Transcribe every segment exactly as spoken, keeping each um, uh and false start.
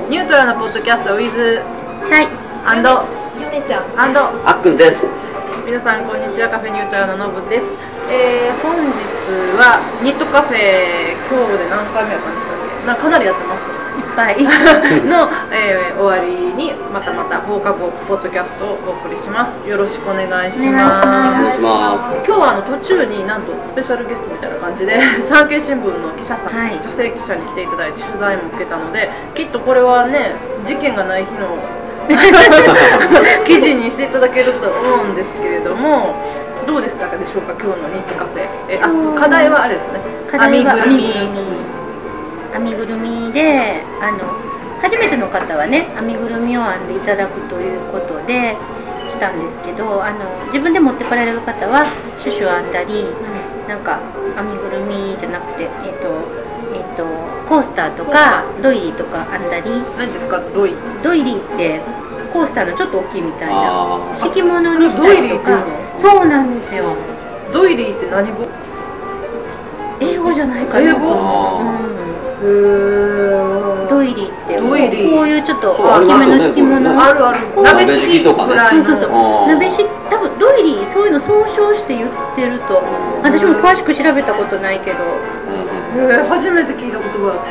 ニュートラルなポッドキャスト with はいアンドゆねちゃんアンドあっくんです。 皆さんこんにちは。カフェニュートラルののぶです。えー、本日はニットカフェ、今日で何回目やったんでしたっけ？なかなりやってますいっぱいの、えー、終わりにまたまた放課後ポッドキャストをお送りします。よろしくお願いします。 お願いします。 今日はあの途中になんとスペシャルゲストみたいな感じで産経新聞の記者さん、はい、女性記者に来ていただいて取材も受けたので、きっとこれはね事件がない日の記事にしていただけると思うんですけれども、どうでしたかでしょうか今日のニットカフェ。えあそう課題はあれですよね。 課題は編みぐるみ編みぐるみで、あの初めての方はね編みぐるみを編んでいただくということでしたんですけど、あの自分で持ってこられる方はシュシュ編んだり、うん、なんか編みぐるみじゃなくてえっ、ー、とえっ、ー、とコースターとかドイリーとか編んだり。 何ですかドイリー？ ドイリーってコースターのちょっと大きいみたいな敷物にしたりとか。そうなんですよ。 ドイリーって何語？ 英語じゃないかな。 英語？うん、へドイリーってドイリーこういうちょっと大きめの敷物、 あるある鍋敷きとかね。 そうそうそう鍋敷き、多分ドイリーそういうの総称して言ってると、私も詳しく調べたことないけど、 へえ初めて聞いた言葉だった。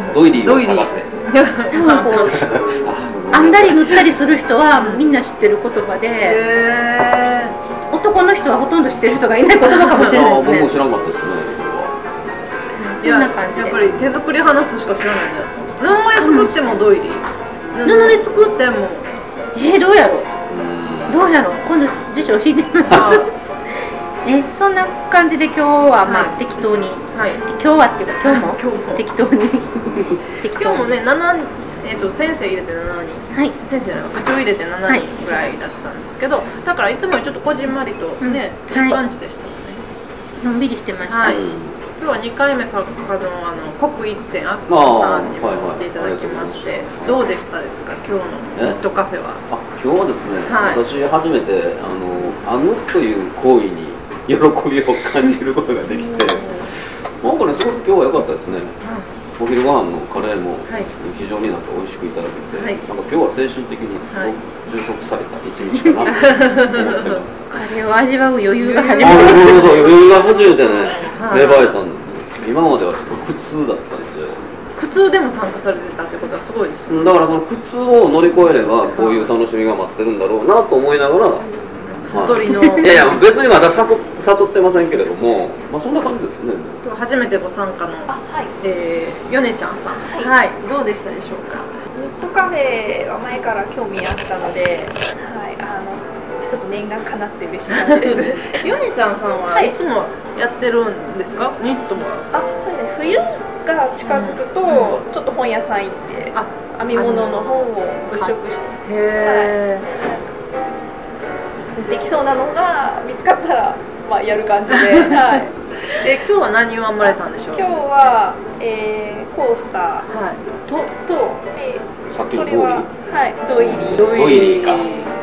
ドイリーを探せ。 多分こう編んだり縫ったりする人はみんな知ってる言葉で、男の人はほとんど知ってる人がいない言葉かもしれないですね。 僕も知らなかったですね。 そんな感じで。 やっぱり手作り派の人しか知らないんじゃないですか。布で作ってもドイリー。布で作っても。 えー、どうやろう。どうやろう。今度辞書引いてみます。え、そんな感じで今日はまあ適当に。はい。今日はっていうか今日も今日も適当に。 今日もね七えっと先生入れて七人。はい。先生じゃない部長入れて七人ぐらいだったんですけど、だからいつもよりちょっとこじんまりとねいい感じでしたもんね。 のんびりしてました。 今日はにかいめ作家のあの国一点アッコさんにも来ていただきまして、どうでしたですか今日のニットカフェは。あ今日はですね、はい、私初めてあの編むという行為に喜びを感じることができて、なんかねすごく今日は良かったですね。お昼ご飯のカレーも非常になんか美味しくいただけて、はい、なんか今日は精神的にすごく充足された一日かなと思ってます。 カレーを味わう余裕が初めて。 そうそう余裕が初めてね芽生えたんです。今まではちょっと苦痛だったんで。苦痛でも参加されてたってことはすごいですよね。 だからその苦痛を乗り越えればこういう楽しみが待ってるんだろうなと思いながら。 悟りのいやいや別にまだ悟ってませんけれども、まあそんな感じですね。 初めてご参加のあ、はいえー、ヨネちゃんさん、はい、はい、どうでしたでしょうか。 ニットカフェは前から興味あったので、はい、あのちょっと念願かなって嬉しい感じです。 ヨネちゃんさんはいつもやってるんですか、はい、ニットも。 あ、そうですね。冬が近づくと、うん、ちょっと本屋さん行ってあ編み物の本を物色して、へー、はいできそうなのが見つかったら、まあ、やる感じで、はい、 え今日は何を編まれたんでしょう。 今日は、えー、コースター、はい、とと、えー、さっきのこれは、はい、ドイリードイリーか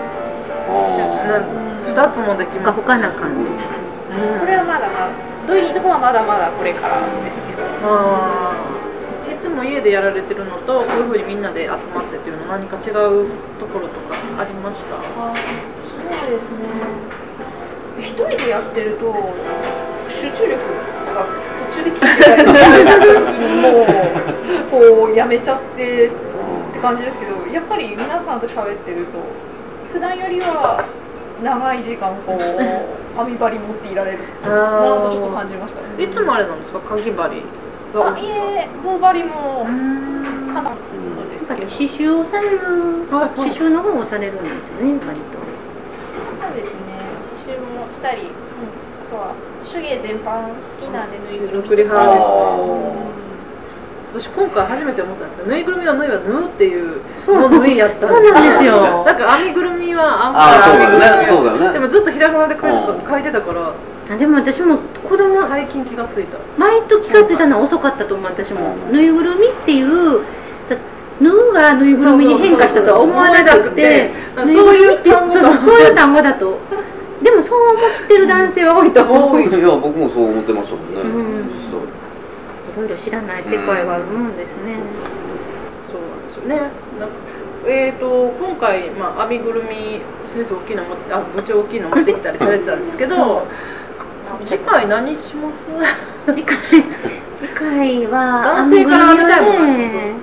ふたつもできます。 ほかな感じ、 うん、これはまだまだドイリーの方はまだまだこれからですけど、 あいつも家でやられてるのとこういうふうにみんなで集まってっていうの何か違うところとかありました？ あそうですね。一人でやってると集中力が途中で切れてた時にもうこうやめちゃってって感じですけど、やっぱり皆さんと喋ってると普段よりは長い時間こう紙針持っていられるなとちょっと感じましたね。 いつもあれなんですかかぎ針が多いですか？ いえ棒針もかなのですけど、 刺繍をされる、はい、刺繍の方をされるんですよね割と。 そうですね。刺繍もしたり、うん、あとは手芸全般好きなんで縫いぐるみ。 作り派です。私今回初めて思ったんですけど、縫いぐるみの縫いは縫うっていうの縫いやったんです。 そうなんですよ。 だから編みぐるみは編むから編みぐるみは。でもずっとひらがなで書いてたから。 あでも私も子供最近気がついた。 割と気がついたのは遅かったと思う。私も縫いぐるみっていう縫うが縫いぐるみに変化したとは思わなくて、そういうそういう単語だと。でもそう思ってる男性は多いと思う。 いや僕もそう思ってましたもんね。うん、 いろいろ知らない世界があるもんですね。 そうなんですよ。 ね。なえー、と今回、まあ、編みぐるみ先生大きいの持ってあ部長大きいの持ってきたりされてたんですけど次回何します次回次回は男性から見たいものなんですね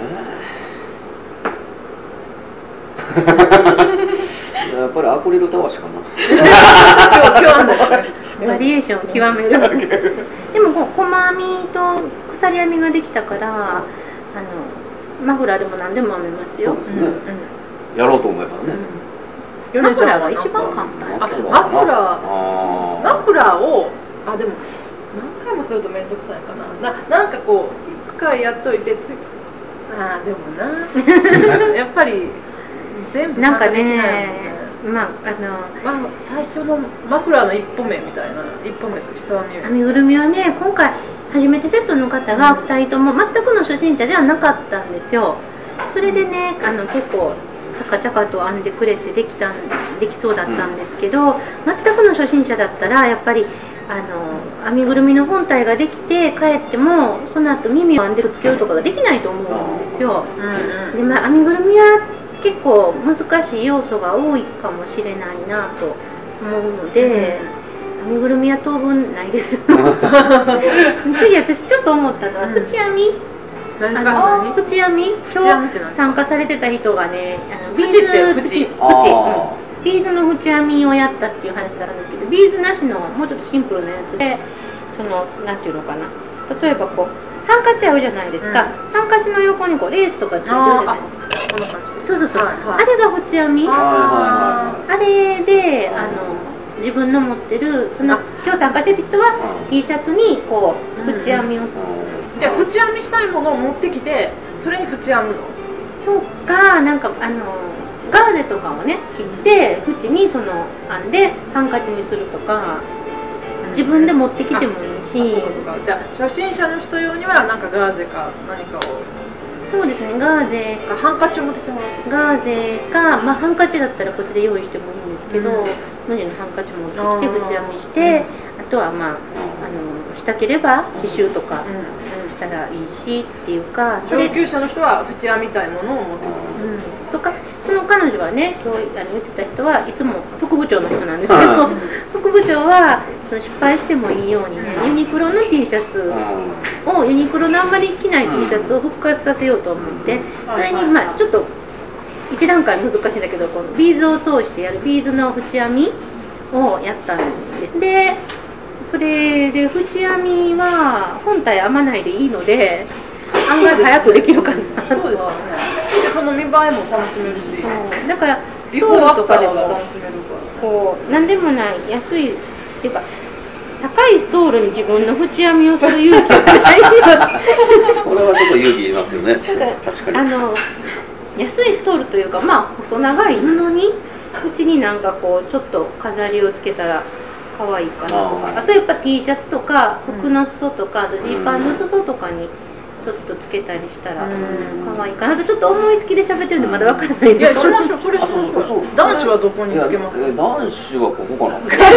やっぱりアクリルたわしかな。 今日今日なんですねバリエーションを極めるでもこう細編みと鎖編みができたからあのマフラーでも何でも編めますよ。 そうですね、やろうと思えばね、 マフラーが一番簡単。 あマフラーマフラーをあでも何回もすると面倒くさいかなななんかこう一回やっといて次あでもなやっぱり全部なんか参加できないもんねねまああのまあ、最初のマフラーの一歩目みたいな一歩目と下編み編みぐるみはね今回初めてセットの方がふたりとも全くの初心者ではなかったんですよ。それでねあの結構チャカチャカと編んでくれてできたんできそうだったんですけど、全くの初心者だったらやっぱりあの編みぐるみの本体ができて帰ってもその後耳を編んでくっつけるとかができないと思うんですよ。 うんうんで、まあ、編みぐるみは結構難しい要素が多いかもしれないなと思うので、編みぐるみは当分ないです次私ちょっと思ったのは縁編み、 何ですあかの縁編み縁編みって何ですか参加されてた人がねあのビー縁ってズ縁縁あうんビーズの縁編みをやったっていう話だったんですけど、ビーズなしのもうちょっとシンプルなやつでそのなんていうのかな、例えばこうハンカチあるじゃないですか、 うんハンカチの横にこうレースとかついてるじゃないですか。 こんな感じですそうそうそう、 はいはいあれが縁編み、あはれであの自分の持ってるそのあ今日参加してる人はうん T シャツにこううん縁編みを、 いはいじゃあ縁編みしたいものを持ってきてそれに縁編むのそうかなんかあのガーゼとかをね切って縁にその編んでハンカチにするとか自分で持ってきてもいいし、 あそういうことか。じゃあ初心者の人用にはなんかガーゼか何かをそうですねガーゼかハンカチを持ってきてもらうガーゼか、まあ、ハンカチだったらこっちで用意してもいいんですけど、 うん無地のハンカチ持ってきて縁編みして、あとはまああのしたければ刺繍とか、うん、したらいいしっていうかそれ上級者の人は縁編みたいものを持ってくるうん、とかその彼女はね今日あの言ってた人はいつも副部長の人なんですけど副部長はその失敗してもいいようにねユニクロの T シャツをユニクロのあんまり着ない T シャツを復活させようと思ってそれにまあちょっと一段階難しいんだけどこのビーズを通してやるビーズの縁編みをやったんですでそれで縁編みは本体編まないでいいので案外早くできるかなとそうですよね。でその見栄えも楽しめるしそうだからスビトールフォーアフタとかでもーが楽しめるからこう何でもない安いっていうか高いストールに自分の縁編みをする勇気がないのそれはちょっと勇気いりますよね。 で確かに。 あの安いストールというかまあ細長い布に縁になんかこうちょっと飾りをつけたら可愛いかなとかあーあとやっぱ T シャツとか服の裾とかあとジーパンの裾とかにちょっとつけたりしたらうん可愛いかなとちょっと思いつきで喋ってるんでまだわからないいやですしましょうそれしましょうあそうそう男子はどこにいやつけますえ男子はここかな。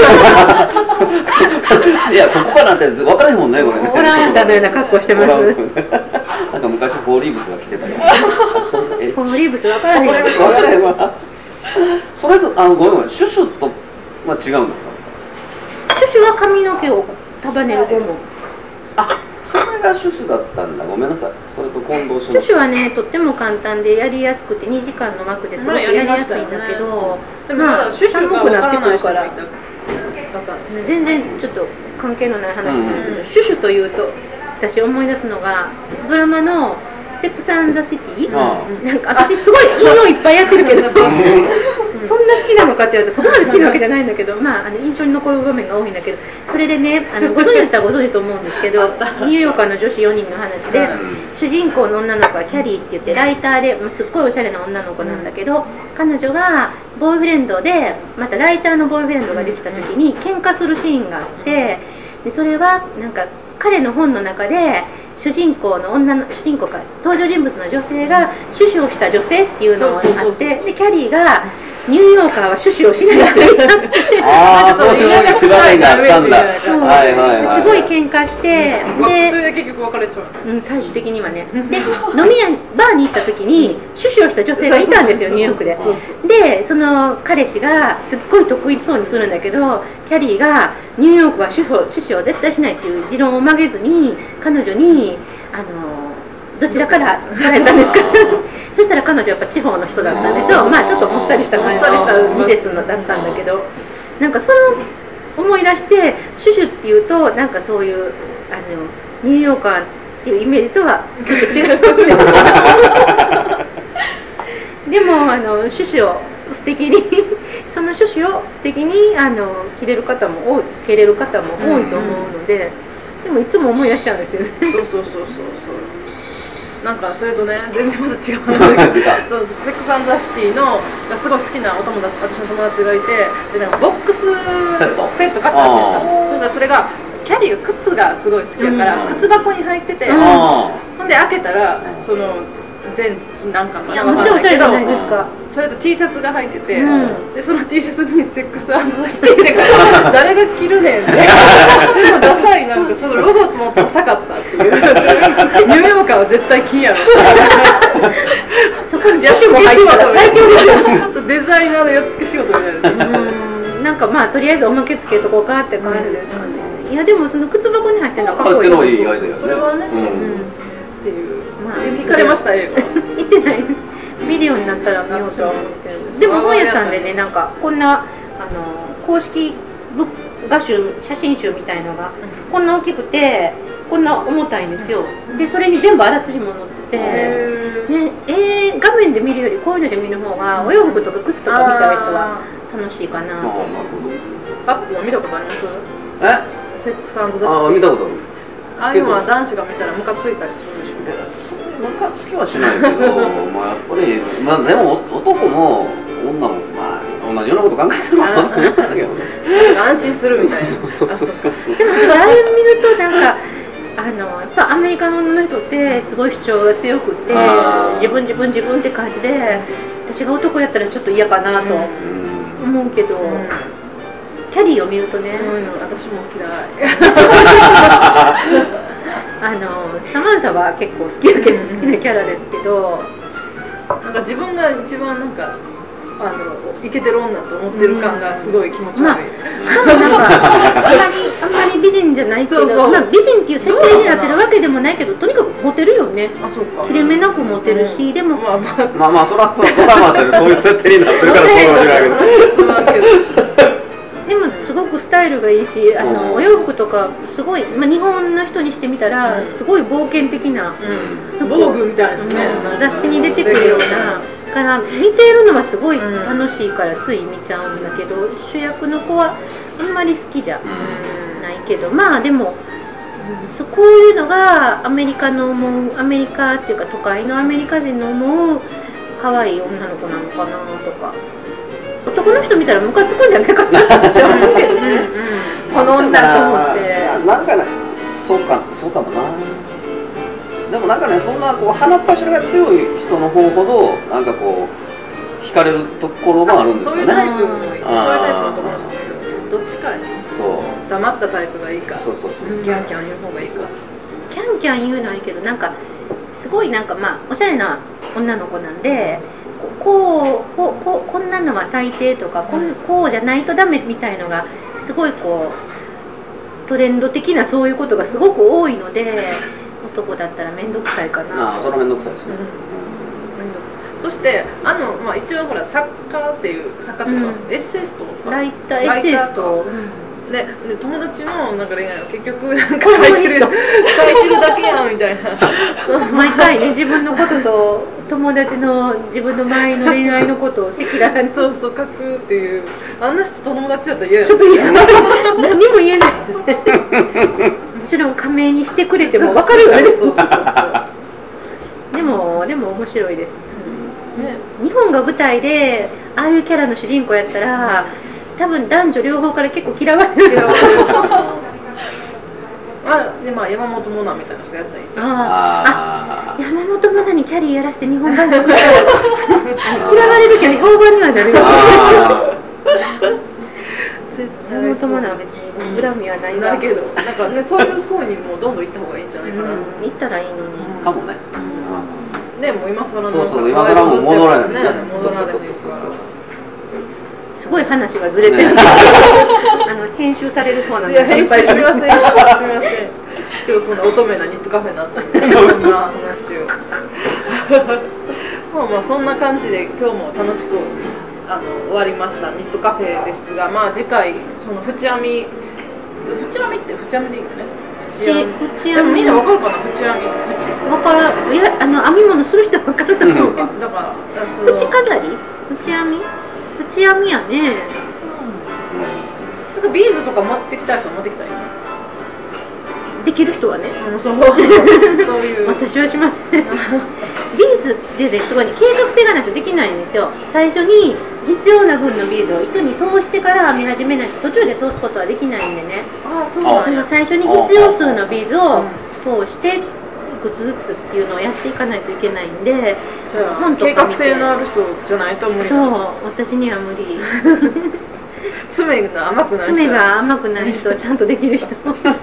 いやここかなって分からへんもんねこれね。 オランダのような格好してますオランダなんか昔フォーリーブスが着てたよ。えフォーリーブスわからへんよ分からへんわ。それぞあのごめんごめんシュシュとは違うんですか。 シュシュは髪の毛を束ねるゴムあ、それがシュシュだったんだ。ごめんなさい。それと混同しましシュシュはねとっても簡単でやりやすくてにじかんの枠ですごくやりやすいんだけど、 でもまだシュシュが分からない人がいただったんですよ全然ちょっと関係のない話なんですけど、 うんシュシュというと私思い出すのがドラマの「セックス・アンド・ザ・シティ」 あなんか私すごい引用いっぱいやってるけどそんな好きなのかって言われたらそこまで好きなわけじゃないんだけど、まあ、あの印象に残る場面が多いんだけどそれでねあのご存知の人はご存知と思うんですけどニューヨーカーの女子よにんの話で、 うん主人公の女の子はキャリーって言ってライターでまあすっごいおしゃれな女の子なんだけど、彼女がボーイフレンドでまたライターのボーイフレンドができた時に喧嘩するシーンがあってでそれはなんか彼の本の中で主人公の女の主人公か登場人物の女性がシュシュをした女性っていうのがあそうそうそうそうってでキャリーがニューヨーカーは趣旨をしないといけないああ、そういう違いがあったんだ。はいはいはい。 すごい喧嘩して、 でそれで結局別れちゃう、 うん、最終的にはね。で飲み屋バーに行った時に趣旨をした女性がいたんですよ、ニューヨークで。でその彼氏がすっごい得意そうにするんだけど、キャリーがニューヨークは趣旨を趣旨を絶対しないっていう持論を曲げずに彼女にあのどちらから行かれたんですかそしたら彼女はやっぱ地方の人だったんですよ。まあちょっともっさりした感じのミセスのだったんだけど、なんかそれを思い出してシュシュっていうとなんかそういうあのニューヨーカーっていうイメージとはちょっと違うんですでもあのシュシュを素敵にそのシュシュを素敵にあの着れる方も多い、つけれる方も多いと思うので、でもいつも思い出しちゃうんですよねそうそうそうそうそうなんかそれとね全然また違うんだけどそうそうセックス&ザ・シティのがすごい好きなお友達私の友達がいて、でなんかボックスセットセット買ったらしいんですよ。そしたらそれがキャリーが靴がすごい好きだから、うん、靴箱に入ってて、うん、ほんで開けたらその全なんかいやもちろんそれじゃないですか。 それと T シャツが入ってて、うん、でその T シャツにセックス&ザ・シティって誰が着るねんってダサいなんかそのロゴもダサかったっていうニューヨーカーは絶対着んやろそこに女子も入ってたら最強ですよデザイナーのやっつけ仕事になるうんなんかまあとりあえずおまけつけとこうかって感じですかね、うん、いやでもその靴箱に入ってるのはかっこいいですよ。 それはね、うんうん、っていうまあ行かれました映画行ってないビデオになったら見ようと思ってるんです。でも本屋さんでねなんかこんなあの公式ブ画集写真集みたいのがこんな大きくてこんな重たいんですよ。でそれに全部あらすじも載ってて、ねえー、画面で見るよりこういうので見る方がお洋服とか靴とか見た人は楽しいかな。 アップは見たことあります？ え？ セックス&ザ・シティ。 ああ見たことある。 ああいうのは男子が見たらムカついたりするんでしょうね。 ムカつきはしないけどまあやっぱり、まあ、でも男も女もまあ同じようなこと考えてるのかなだけどね安心するみたいなそうそうそうそうでもあれ見るとなんかあのやっぱアメリカの女の人ってすごい主張が強くて自分自分自分って感じで私が男やったらちょっと嫌かなと思うけど、うん、キャリーを見るとね、 うん、私も嫌いあのサマンサは結構好きだけど好きなキャラですけど、 なんか自分が一番なんかあのイケてる女と思ってる感がすごい気持ち悪い、まあ、 しかもなんかあんまりあんまり美人じゃないけどそうそう、まあ、美人っていう設定になってるわけでもないけどとにかくモテるよね。 あ、そうか。 切れ目なくモテるし、うん、でもまあまあまあ、まあ、そらそうドラマってそういう設定になってるからそうなんだけどでもすごくスタイルがいいし、あのお洋服とかすごい、まあ、日本の人にしてみたらすごい冒険的な、 うん、防具みたいなね、 うん、雑誌に出てくるようなから見ているのはすごい楽しいからつい見ちゃうんだけど、うん、主役の子はあんまり好きじゃないけど、まあでも、うん、こういうのがアメリカの思うアメリカっていうか都会のアメリカ人の思う可愛い女の子なのかなとか。男の人見たらムカつくんじゃないかなって思うけどねこの女と思ってなんかね、そうか、そうかもな。でもなんかね、そんなこう鼻っ柱が強い人の方ほどなんかこう惹かれるところもあるんですよね。 そういうタイプそういうタイプの男の人どっちかやね。そう黙ったタイプがいいか、 そうそうそう、 キャンキャン言う方がいいか。 キャンキャン言うのはいいけど、なんかすごいなんかまあおしゃれな女の子なんでこうこうこうこんなのは最低とかこんこうじゃないとダメみたいのがすごいこうトレンド的なそういうことがすごく多いので男だったら面倒くさいかな。 ああ、それ面倒くさいですね、 うん、そしてあの、まあ、一応ほら作家っていう作家とか、うん、エッセイストとかライターエッセイストで, で友達のなんか恋愛を結局なんか書いてる書いてるだけやんみたいな毎回ね自分のことと友達の自分の周りの恋愛のことを赤裸々にそうそう書くっていう、あんな人と友達だったら嫌やちょっと嫌何も言えないもちろん加盟にしてくれても分かるよねそうそうそうでもでも面白いです、うんね、日本が舞台でああいうキャラの主人公やったら多分男女両方から結構嫌われるけどまあでまあ山本モナみたいな人がやったらいいじゃん。 あああ、山本まさにキャリーやらして日本版作ったらあの嫌われるけど評判にはなるよ。 あ山本まなは別に恨みはないがないけど、なんかねそういう風にもうどんどん行った方がいいんじゃないかな。 うん、行ったらいいのに。 ーかもね。 でもう今更なんかそうそう、今更もう戻らないね。戻らないそうそうそうそう。 すごい話がずれてる。 ねあの編集されるそうなんいやで心配しすみません。すみます。 ません。今日そんな乙女なニットカフェになったんで、そんな話を。まあまあそんな感じで今日も楽しくあの終わりましたニットカフェですが、まあ次回その縁編み縁編みって縁編みでいいよね。縁編み。でもみんなわかるかな縁編み。 わからん、いや、あの編み物する人はわかると思う。 そうか。だからその縁飾り？縁編み？縁編みやね。 なんかビーズとか持ってきたい人は持ってきたらいいね。 できる人はね。 うん、そうそういう。 私はしません。ビーズってね、すごい、ね、計画性がないとできないんですよ。最初に必要な分のビーズを糸に通してから編み始めないと途中で通すことはできないんでね。 ああ、そうなんや。 でも最初に必要数のビーズを通していくつずつっていうのをやっていかないといけないんで、 じゃあ本とか見て計画性のある人じゃないと無理そうなんです。 私には無理。 爪が甘くない人。 爪が甘くない人、ちゃんとできる人。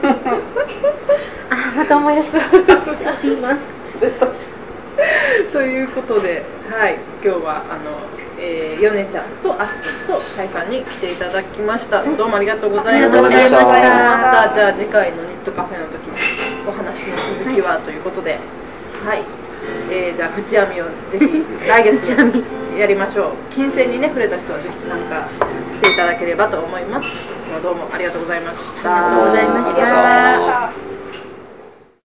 あ、また思い出した。ピーマン。 ということで、はい、今日はあの、えー、ヨネちゃんとアッキーとシャイさんに来ていただきました。どうもありがとうございました。 ありがとうございましたまたじゃあ次回のニットカフェの時にお話の続きはということで、はい、えー、じゃあ縁編みをぜひ来月縁編みやりましょう。金銭にね触れた人はぜひ参加していただければと思います。どうもありがとうございました。 ありがとうございました。